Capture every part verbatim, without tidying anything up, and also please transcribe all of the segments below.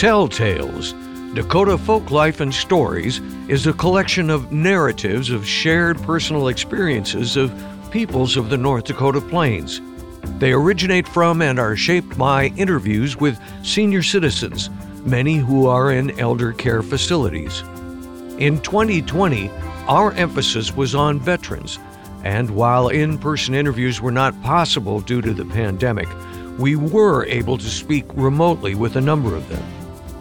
Telltales, Dakota Folklife and Stories is a collection of narratives of shared personal experiences of peoples of the North Dakota Plains. They originate from and are shaped by interviews with senior citizens, many who are in elder care facilities. In twenty twenty, our emphasis was on veterans, and while in-person interviews were not possible due to the pandemic, we were able to speak remotely with a number of them.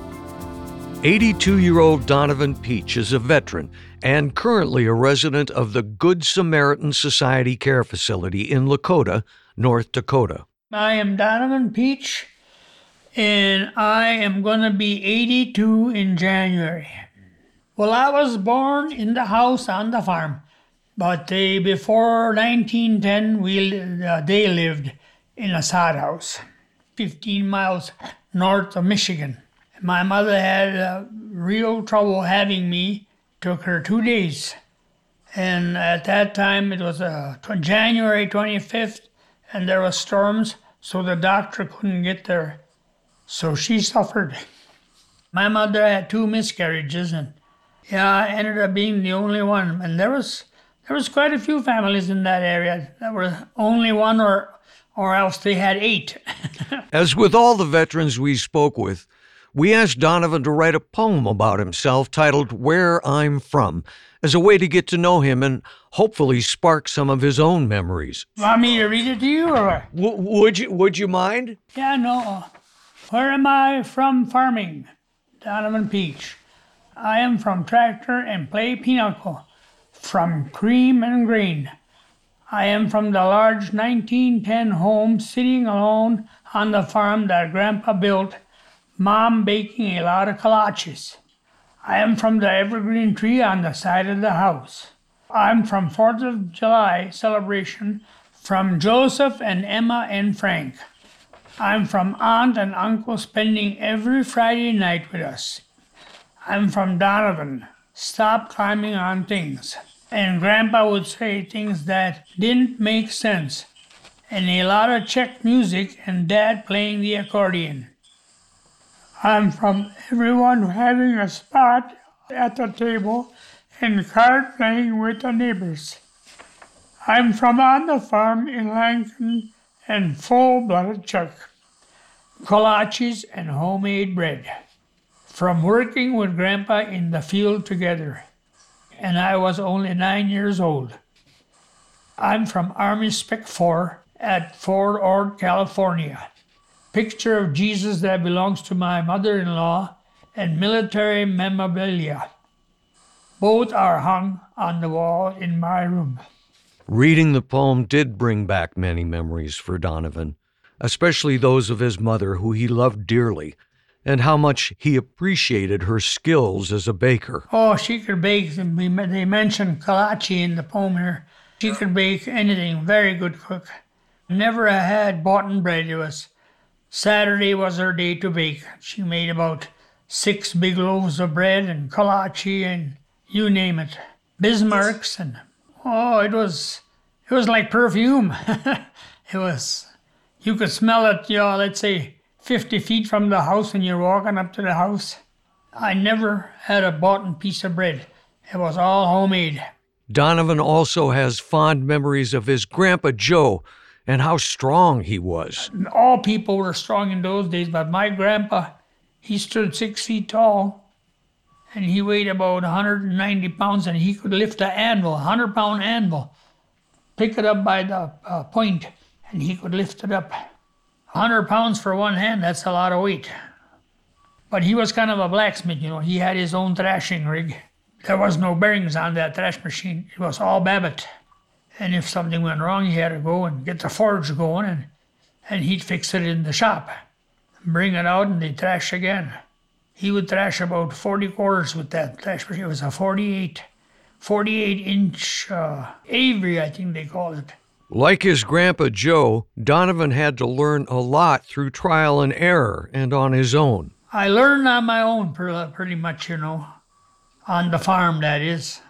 eighty-two-year-old Donovan Peach is a veteran and currently a resident of the Good Samaritan Society Care Facility in Lakota, North Dakota. I am Donovan Peach, and I am going to be eighty-two in January. Well, I was born in the house on the farm, but they, before nineteen ten, we, uh, they lived in a sod house, fifteen miles north of Michigan. My mother had uh, real trouble having me. Took her two days. And at that time, it was uh, January twenty-fifth, and there were storms, so the doctor couldn't get there. So she suffered. My mother had two miscarriages, and yeah, I ended up being the only one. And there was there was quite a few families in that area that were only one, or or else they had eight. As with all the veterans we spoke with, we asked Donovan to write a poem about himself titled Where I'm From, as a way to get to know him and hopefully spark some of his own memories. Want me to read it to you, or? W- would you Would you mind? Yeah, no. Where am I from farming? Donovan Peach. I am from tractor and play pinochle, from cream and grain. I am from the large nineteen ten home sitting alone on the farm that Grandpa built, Mom baking a lot of kolaches. I am from the evergreen tree on the side of the house. I'm from fourth of July celebration from Joseph and Emma and Frank. I'm from Aunt and Uncle spending every Friday night with us. I'm from Donovan. Stop climbing on things. And Grandpa would say things that didn't make sense. And a lot of Czech music and Dad playing the accordion. I'm from everyone having a spot at the table and card playing with the neighbors. I'm from on the farm in Lankin and full-blooded Czech. Kolaches and homemade bread. From working with Grandpa in the field together. And I was only nine years old. I'm from Army Spec four at Fort Ord, California. Picture of Jesus that belongs to my mother-in-law and military memorabilia. Both are hung on the wall in my room. Reading the poem did bring back many memories for Donovan, especially those of his mother, who he loved dearly, and how much he appreciated her skills as a baker. Oh, she could bake. They mentioned kolache in the poem here. She could bake anything. Very good cook. Never had bought bread. It was Saturday was her day to bake. She made about six big loaves of bread and kolache and you name it. Bismarcks and oh, it was it was like perfume. It was, you could smell it, you know, let's say fifty feet from the house when you're walking up to the house. I never had a bought piece of bread. It was all homemade. Donovan also has fond memories of his Grandpa Joe and how strong he was. All people were strong in those days, but my grandpa, he stood six feet tall, and he weighed about one hundred ninety pounds, and he could lift an anvil, a one hundred pound anvil, pick it up by the uh, point, and he could lift it up. one hundred pounds for one hand, that's a lot of weight. But he was kind of a blacksmith, you know. He had his own thrashing rig. There was no bearings on that thrash machine. It was all Babbitt. And if something went wrong, he had to go and get the forge going, and, and he'd fix it in the shop. Bring it out, and they'd thrash again. He would thrash about forty quarters with that thrash machine. It was a forty-eight, forty-eight inch uh, Avery, I think they called it. Like his Grandpa Joe, Donovan had to learn a lot through trial and error and on his own. I learned on my own pretty much, you know, on the farm, that is.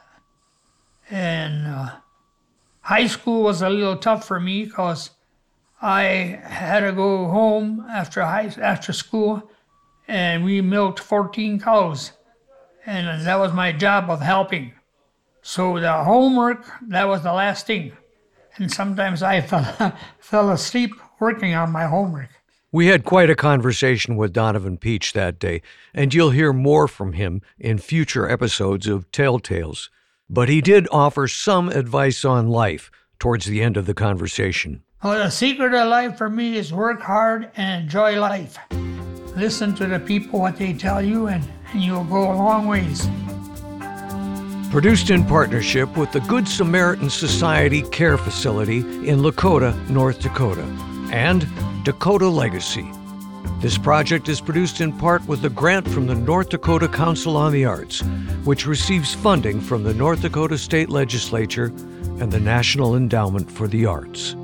And uh, high school was a little tough for me because I had to go home after high after school and we milked fourteen cows. And that was my job of helping. So the homework, that was the last thing. And sometimes I fell, fell asleep working on my homework. We had quite a conversation with Donovan Peach that day, and you'll hear more from him in future episodes of Telltales. But he did offer some advice on life towards the end of the conversation. Well, the secret of life for me is work hard and enjoy life. Listen to the people, what they tell you, and, and you'll go a long ways. Produced in partnership with the Good Samaritan Society Care Facility in Lakota, North Dakota, and Dakota Legacy. This project is produced in part with a grant from the North Dakota Council on the Arts, which receives funding from the North Dakota State Legislature and the National Endowment for the Arts.